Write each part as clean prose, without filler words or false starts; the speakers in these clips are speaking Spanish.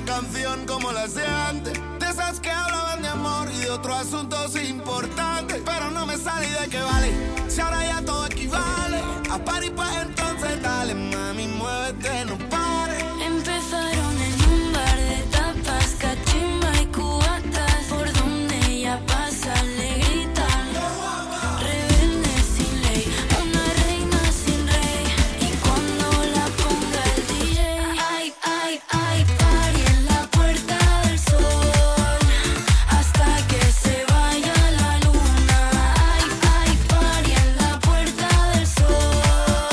una canción como las de antes, de esas que hablaban de amor y de otros asuntos importantes. Pero no me salí de que vale, si ahora ya todo equivale a party, pues entonces dale, mami, muévete, no pares. Empezaron en un bar de tapas, cachimba y cubatas, por donde ella pasa le gritan rebelde sin ley, una reina sin rey. Y cuando la ponga el DJ, ay, ay, ay, party en la puerta del sol, hasta que se vaya la luna. Ay, ay, party en la puerta del sol,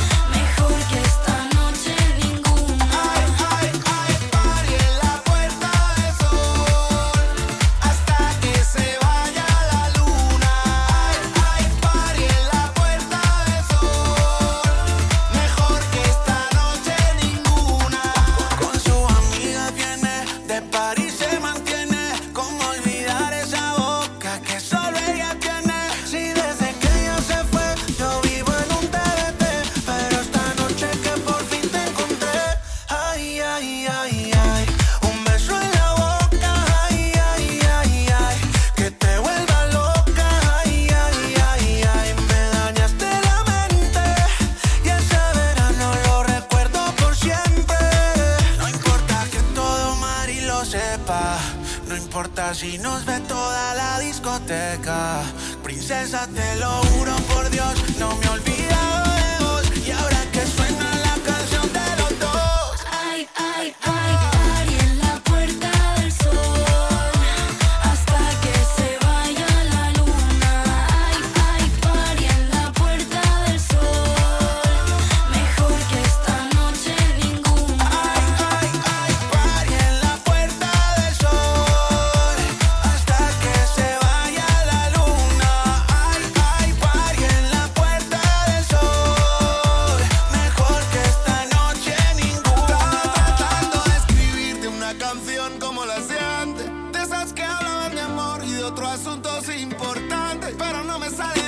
mejor que esta noche ninguna. Ay, ay, ay, party en la puerta del sol, hasta que se vaya la luna. Ay, ay, party en la puerta del sol, mejor que esta noche ninguna. Con su amiga viene, de París se mantiene. ¿Cómo olvidar esa boca que solo ella tiene? Si desde que ella se fue, yo vivo en un TBT. Pero esta noche que por fin te encontré, ay, ay, ay, ay, un beso en la boca, ay, ay, ay, ay, que te vuelva loca, ay, ay, ay, ay, me dañaste la mente y ese verano lo recuerdo por siempre. No importa que todo Mari lo sepa, no importa si nos ve toda la discoteca. Princesa, te lo juro por Dios, no me he olvidado de vos. Y ahora que suena la canción de los dos, Ay, ay, ay, party en la puerta del sol, hasta que se vaya la luna. Ay, ay, party en la puerta del sol, mejor que esta noche ninguna. ay, ay, ay, party en la puerta del sol, hasta que se vaya la luna. Ay, ay, party en la puerta del sol, mejor que esta noche ninguna. Tratando de escribirte una canción como las de antes, de esas que hablaban de amor y de otros asuntos importantes, pero no me sale